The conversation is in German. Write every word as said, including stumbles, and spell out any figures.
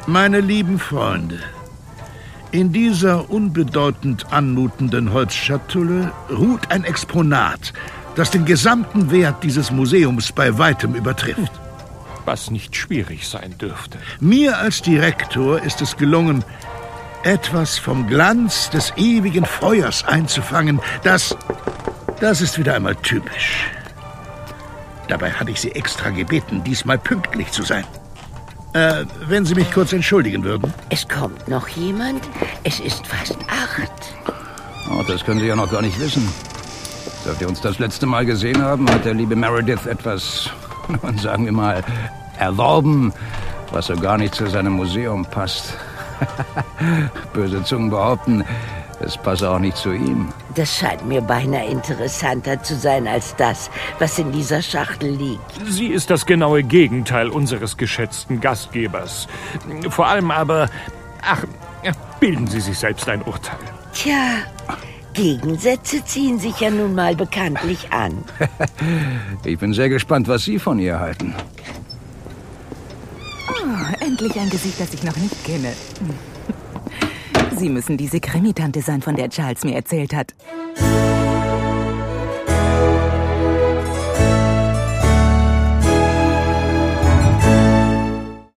Meine lieben Freunde, in dieser unbedeutend anmutenden Holzschatulle ruht ein Exponat, das den gesamten Wert dieses Museums bei weitem übertrifft. Was nicht schwierig sein dürfte. Mir als Direktor ist es gelungen, etwas vom Glanz des ewigen Feuers einzufangen. Das, das ist wieder einmal typisch. Dabei hatte ich Sie extra gebeten, diesmal pünktlich zu sein. Äh, wenn Sie mich kurz entschuldigen würden. Es kommt noch jemand? Es ist fast acht. Oh, das können Sie ja noch gar nicht wissen. Seit wir uns das letzte Mal gesehen haben, hat der liebe Meredith etwas, sagen wir mal, erworben, was so gar nicht zu seinem Museum passt. Böse Zungen behaupten, es passe auch nicht zu ihm. Das scheint mir beinahe interessanter zu sein als das, was in dieser Schachtel liegt. Sie ist das genaue Gegenteil unseres geschätzten Gastgebers. Vor allem aber, ach, bilden Sie sich selbst ein Urteil. Tja, Gegensätze ziehen sich ja nun mal bekanntlich an. Ich bin sehr gespannt, was Sie von ihr halten. Oh, endlich ein Gesicht, das ich noch nicht kenne. Sie müssen diese Krimi-Tante sein, von der Charles mir erzählt hat.